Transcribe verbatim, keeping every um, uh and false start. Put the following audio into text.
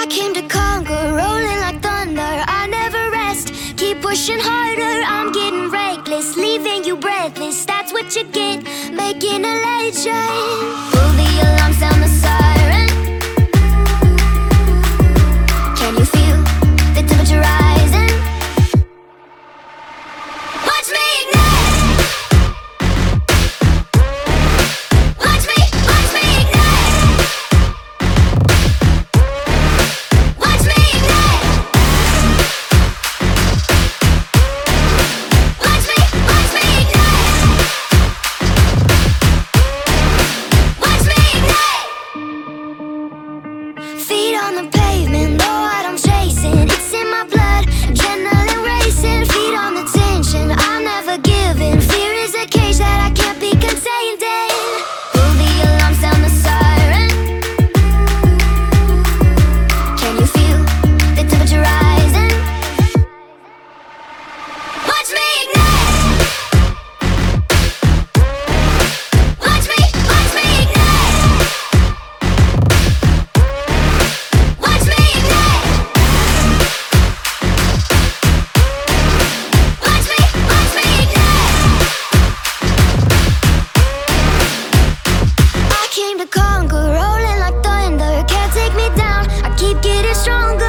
I came to conquer, rolling like thunder. I never rest, keep pushing harder. I'm getting reckless, leaving you breathless. That's what you get, making a legend. Pull the alarm, sound the siren. Can you feel the temperature rising? Watch me ignite. Watch me, watch me ignite. Watch me ignite. Watch me, watch me ignite. Watch me ignite. Feet on the pavement, know what I'm chasing. It's in my blood, adrenaline racing. Feet on the tension, I'm never giving. Fear is a cage that I can't be contained in. Pull the alarm, sound the siren. Can you feel the temperature rising? Watch me ignite. Watch me, watch me ignite. Watch me ignite. Watch me, watch me ignite. I came to conquer, rolling like thunder. Can't take me down, I keep getting stronger.